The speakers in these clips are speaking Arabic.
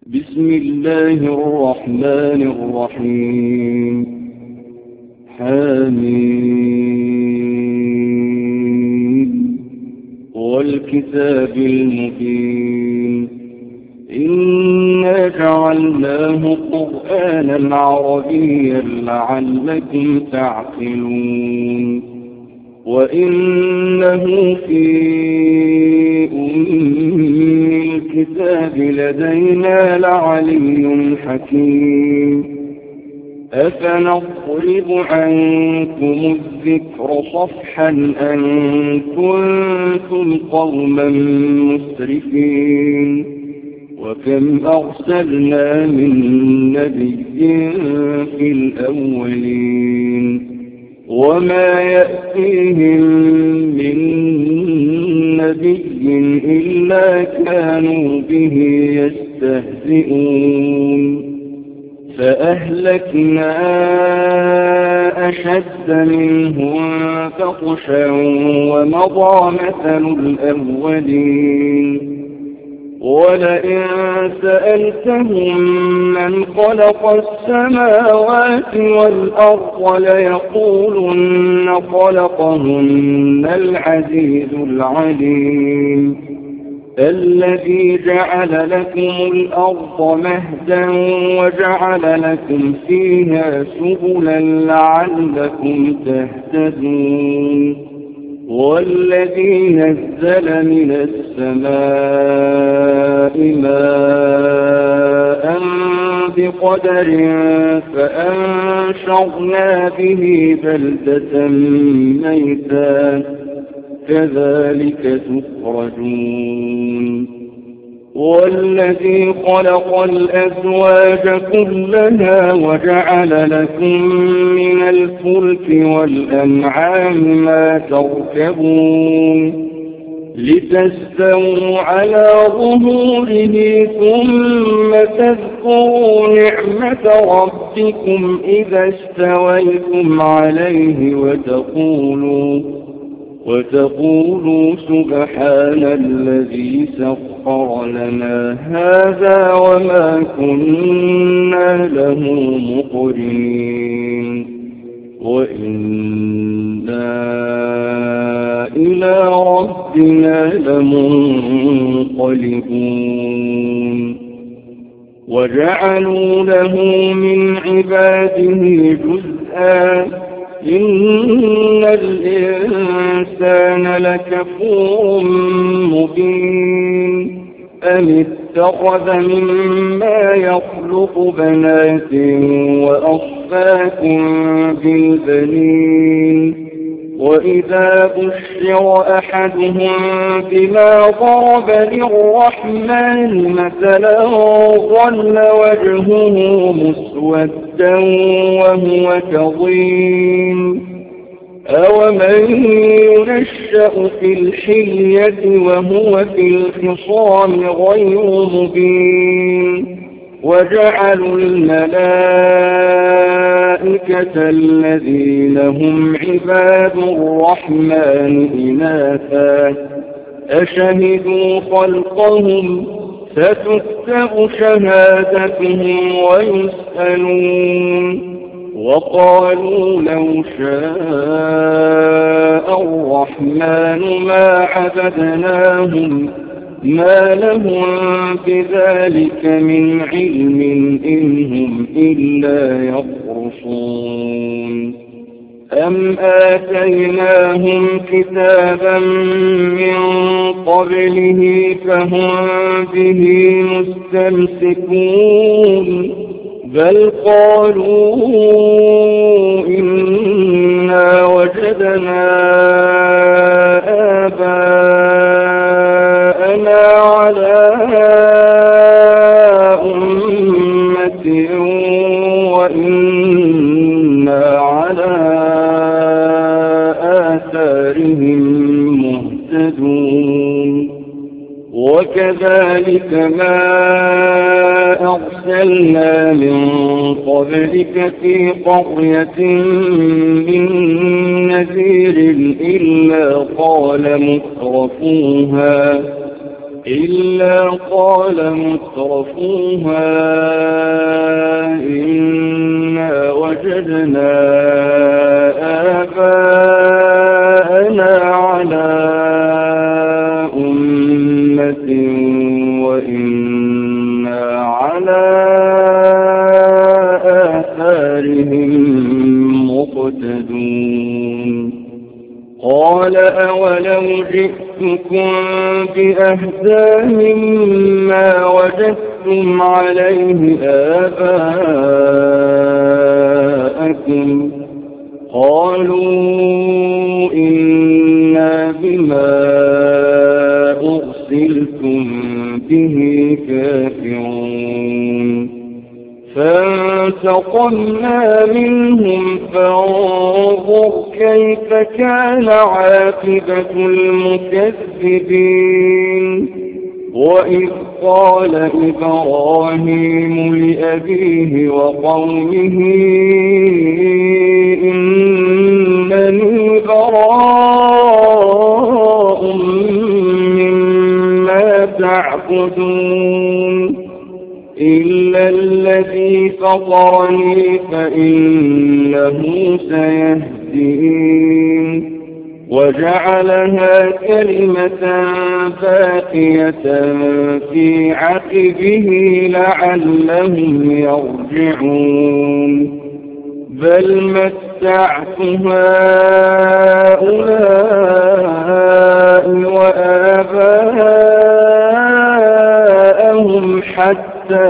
بسم الله الرحمن الرحيم. حميم والكتاب المبين. إنا جعلناه قرآنا عربيا لعلكم تعقلون. وإنه في الكتاب لدينا لعلي حكيم. أفنضرب عنكم الذكر صفحا أن كنتم قوما مسرفين. وكم أرسلنا من نبي في الأولين وما يأتيهم من نبي إلا كانوا به يستهزئون. فأهلكنا أشد منهم بطشا ومضى مثل الأولين. ولئن سألتهم من خلق السماوات والأرض ليقولن خلقهن العزيز العليم الذي جعل لكم الأرض مهدا وجعل لكم فيها سبلا لعلكم تهتدون. والذي نزل من السماء ماء بقدر فأنشرنا به بلدة ميتا كذلك تخرجون. والذي خلق الأزواج كلها وجعل لكم من الفلك والأنعام ما تركبون لتستووا على ظهوره ثم تذكروا نعمة ربكم إذا استويتم عليه وتقولوا سبحان الذي سخر لنا هذا وما كنا له مقرنين وإنا إلى ربنا لمنقلبون. وجعلوا له من عباده جزءا إن الإنسان لكفور مبين. أم اتخذ مما يخلق بنات وأصفاكم بالبنين. وإذا بشر أحدهم بما ضرب للرحمن مثلا ظل وجهه مسودا وهو كظيم. أومن ينشأ في الحلية وهو في الخصام غير مبين. وجعلوا الملائكة الذين هم عباد الرحمن إناثا أشهدوا خلقهم ستكتب شهادتهم ويسألون. وقالوا لو شاء الرحمن ما عبدناهم ما لهم بذلك من علم إن هم إلا يخرصون. أم آتيناهم كتابا من قبله فهم به مستمسكون بل قالوا إنا وجدنا آباءنا على أمة وإنا على آثارهم مهتدون. وكذلك ما أرسلنا من قبلك في قرية من نذير إلا قال مترفوها إلا قال مترفوها إنا وجدنا آباءنا على أمة وإنا على آثارهم مقتدون قال أولو جئتكم بأهدى مما وجدتم عليه آباءكم قالوا إنا بما أرسلتم به كافرون فانتقمنا منهم فانظر كيف كان عاقبة المكذبين وإذ قال إبراهيم لأبيه وقومه إنني براء مما تعبدون إلا الذي فطرني فإنه سيهدين وجعلها كلمة باقية في عقبه لعلهم يرجعون بل متعت هؤلاء وآباءهم حتى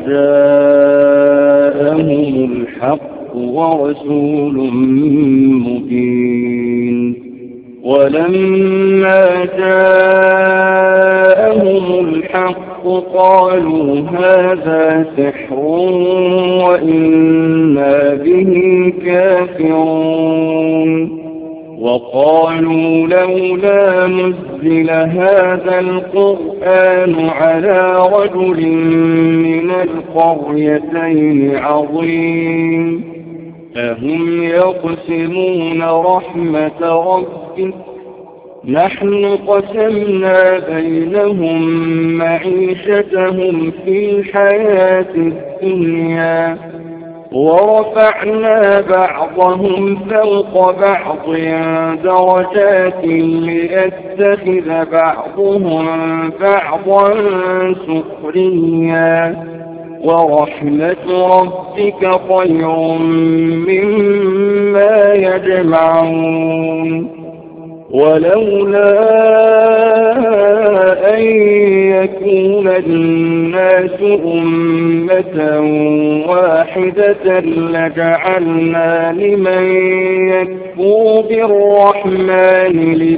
جاءهم الحق ورسول مبين ولما جاءهم الحق قالوا هذا سحر وإنا به كافرون وقالوا لولا نزل هذا القرآن على رجل من القريتين عظيم أهم يقسمون رحمة ربك نحن قسمنا بينهم معيشتهم في الحياة الدنيا ورفعنا بعضهم فوق بعض درجات ليتخذ بعضهم بعضا سخريا ورحمة ربك خير مما يجمعون ولولا أن يكون الناس أمة واحدة لجعلنا لمن يكفر بالرحمن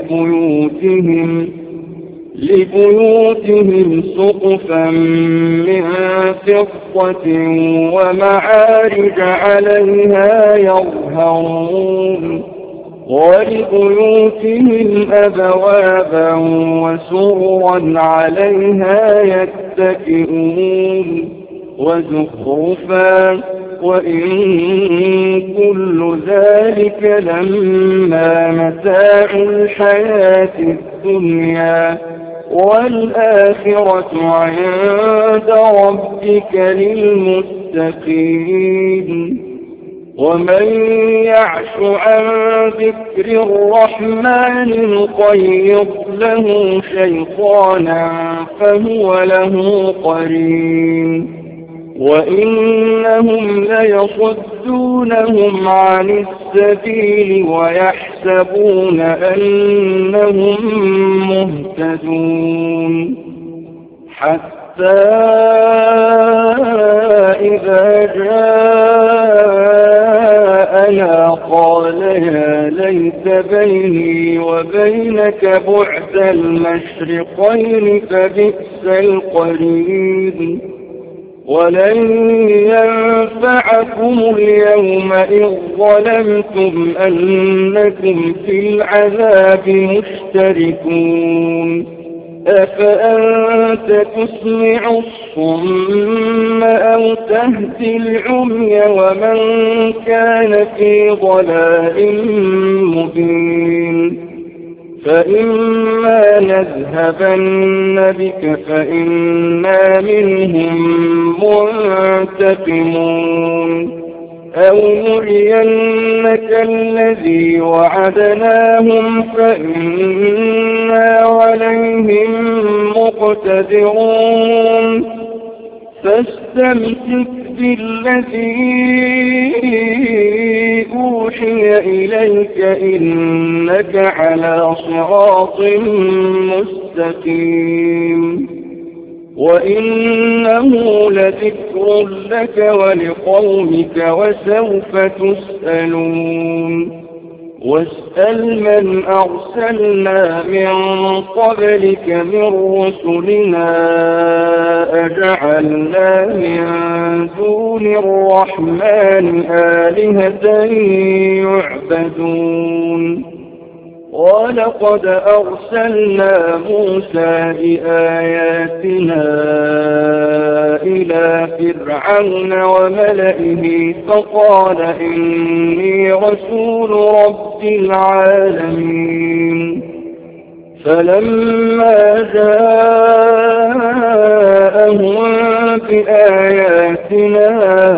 لبيوتهم سقفا من فضة ومعارج عليها يظهرون ولبيوتهم أبوابا وسررا عليها يتكئون وزخرفا وإن كل ذلك لما متاع الحياة الدنيا والآخرة عند ربك للمتقين ومن يعش عن ذكر الرحمن نقيض له شيطانا فهو له قرين وإنهم ليصدونهم عن السبيل ويحسبون أنهم مهتدون حتى إذا جاءنا قال يا ليت بيني وبينك بعد المشرقين فبئس القرين ولن ينفعكم اليوم إذ ظلمتم أنكم في العذاب مشتركون أفأنت تسمع الصم أو تهدي العمي ومن كان في ضلال مبين فإما نذهبن بك فإنا منهم منتقمون أو نرينك الذي وعدناهم فإنا عليهم مقتدرون فاستمسك بالذي أوحي إليك إنك على صراط مستقيم وإنه لذكر لك ولقومك وسوف تسألون واسأل من أرسلنا من قبلك من رسلنا أجعلنا من دون الرحمن آلهة يعبدون ولقد أرسلنا موسى بآياتنا إلى فرعون وملئه فقال إني رسول رب العالمين فلما جاءهم بآياتنا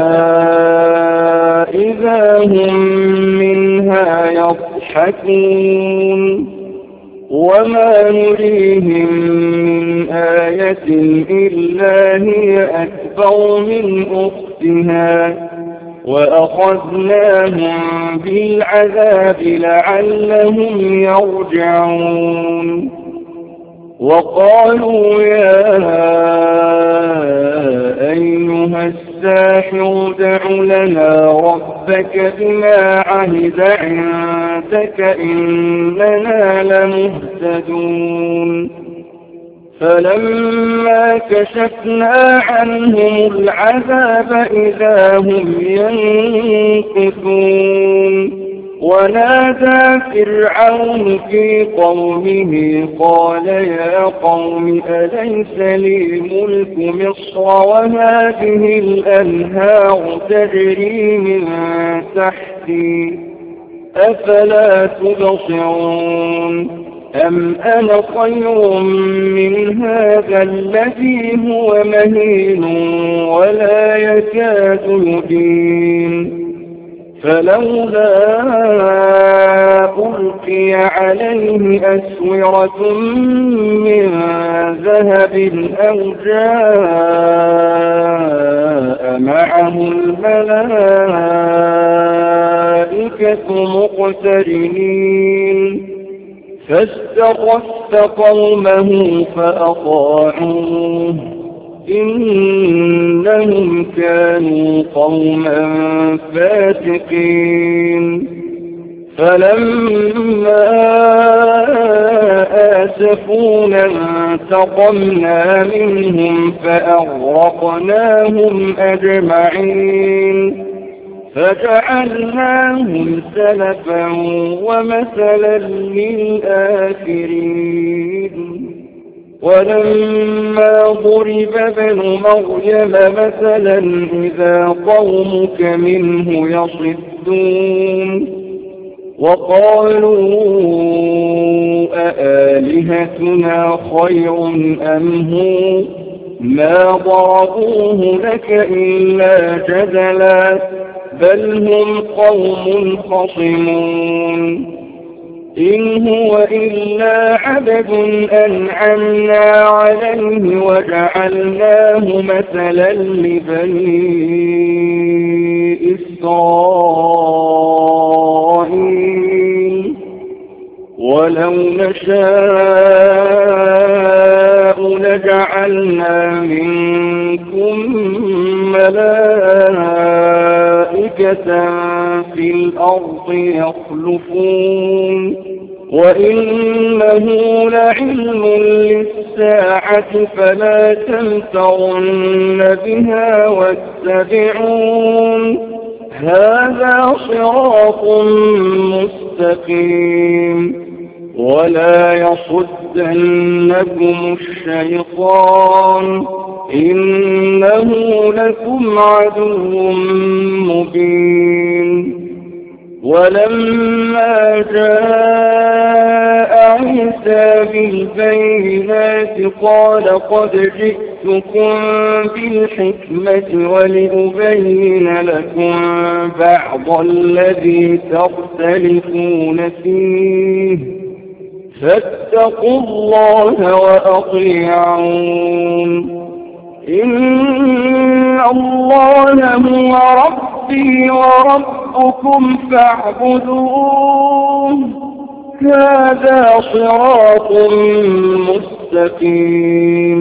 إذا هم منها يضحكون وما نريهم من آية إلا هي أكبر من أختها وأخذناهم بالعذاب لعلهم يرجعون وقالوا يا أيها الساحر ادع لنا ربك بما عهد عندك إننا لمهتدون فلما كشفنا عنهم العذاب إذا هم ينكثون ونادى فرعون في قومه قال يا قوم أليس لي ملك مصر وهذه الأنهار تجري من تحتي أفلا تبصرون أم أنا خير من هذا الذي هو مهين ولا يكاد يبين فلولا ألقي عليه أسورة من ذهب أو جاء معه الملائكة مقترنين فاستخف قومه فأطاعوه إنهم كانوا قوما فاسقين فلما آسفونا انتقمنا منهم فأغرقناهم أجمعين فجعلناهم سلفا ومثلا للآخرين ولما ضرب ابن مريم مثلا إذا قومك منه يصدون وقالوا أآلهتنا خير أم هو ما ضربوه لك إلا جدلا بل هم قوم خصمون إن هو إلا عبد أنعمنا عليه وجعلناه مثلا لبني إسرائيل ولو نشاء لجعلنا منكم ملائكة في الأرض يخلفون وإنه لعلم للساعة فلا تمترن بها واتبعون هذا صراط مستقيم ولا يصدنكم الشيطان إنه لكم عدو مبين ولما جاء عيسى بالبينات قال قد جئتكم بالحكمة ولأبين لكم بعض الذي تختلفون فيه فاتقوا الله وأطيعون إن الله هو ربي وربكم فاعبدوه هذا صراط مستقيم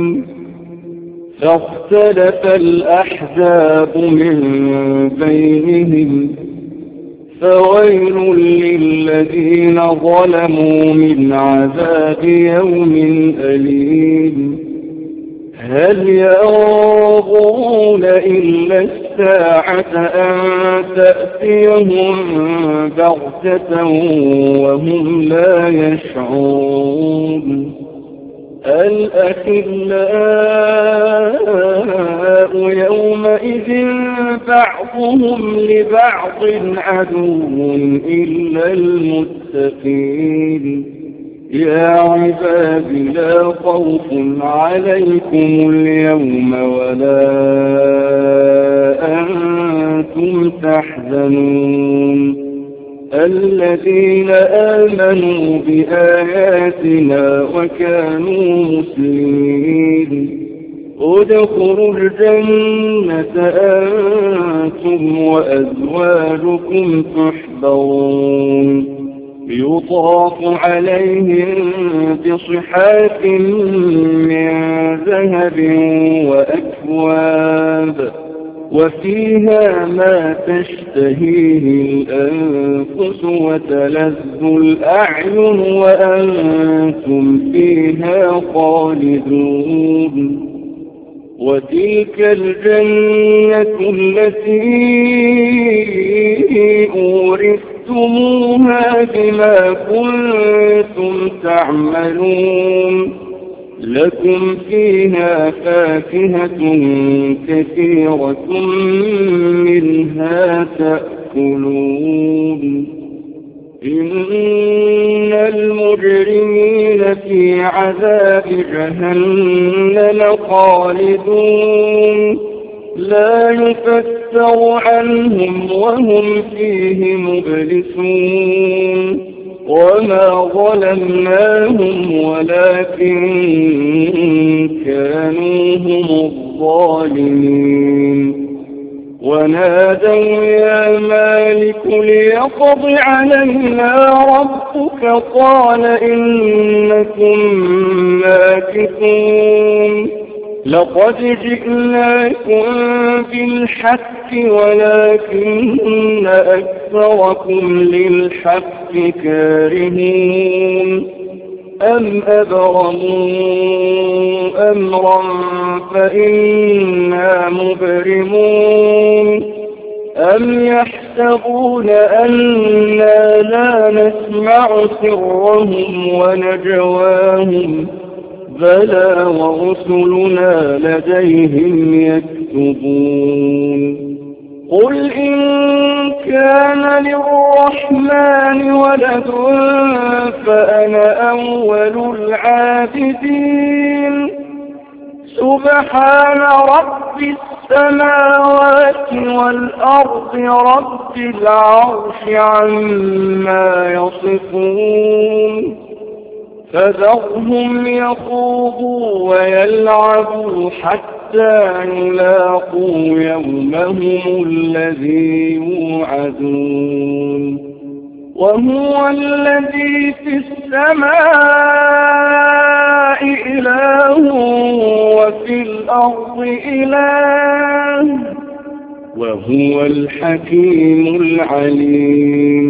فاختلف الأحزاب من بينهم فويل للذين ظلموا من عذاب يوم أليم هل ينظرون إلا الساعة أن تأتيهم بغتة وهم لا يشعرون الأخلاء يومئذ بعضهم لبعض عدو إلا المتقين يا عباد لا خوف عليكم اليوم ولا أنتم تحزنون الذين آمنوا بآياتنا وكانوا مسلمين ادخلوا الجنة أنتم وأزواجكم تحبرون يطاف عليهم بصحاف من ذهب وأكواب وفيها ما تشتهيه الأنفس وتلذ الأعين وأنتم فيها خالدون وتلك الجنة التي أورثتموها بما كنتم تعملون لكم فيها فاكهة كثيرة منها تأكلون إن المجرمين في عذاب جهنم خالدون لا يفتر عنهم وهم فيه مبلسون وما ظلمناهم ولكن كانوا هم الظالمين ونادوا يا مالك ليقض علينا ربك قال إنكم ماكثون لقد جئناكم بالحق ولكن أكثركم للحق كارهون أم أبرموا أمرا فإنا مبرمون أم يحسبون أنا لا نسمع سرهم ونجواهم بلى ورسلنا لديهم يكتبون قل إن كان للرحمن ولد فأنا أول العابدين سبحان رب السماوات والأرض رب العرش عما يصفون فذرهم يخوضوا ويلعبوا حتى يلاقوا يومهم الذي يوعدون وهو الذي في السماء إله وفي الأرض إله وهو الحكيم العليم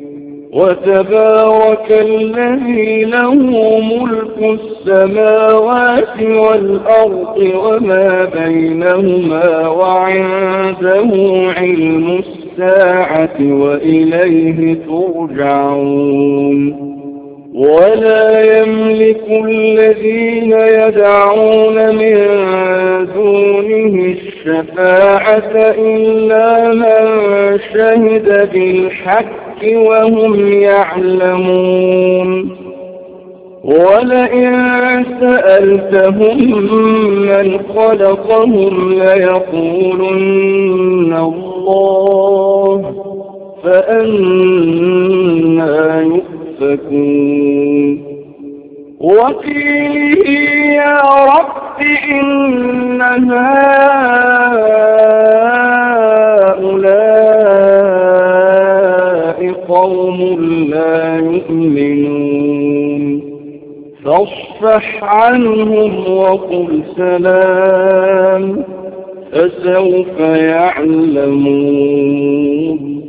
وتبارك الذي له ملك السماوات والأرض وما بينهما وعنده علم الساعة وإليه ترجعون ولا يملك الذين يدعون من دونه الشفاعة إلا من شهد بالحق وهم يعلمون ولئن سألتهم من خلقهم ليقولن الله فأنى يؤفكون وقيله يا رب إن هؤلاء قوم لا يؤمنون فاصفح عنهم وقل سلام فسوف يعلمون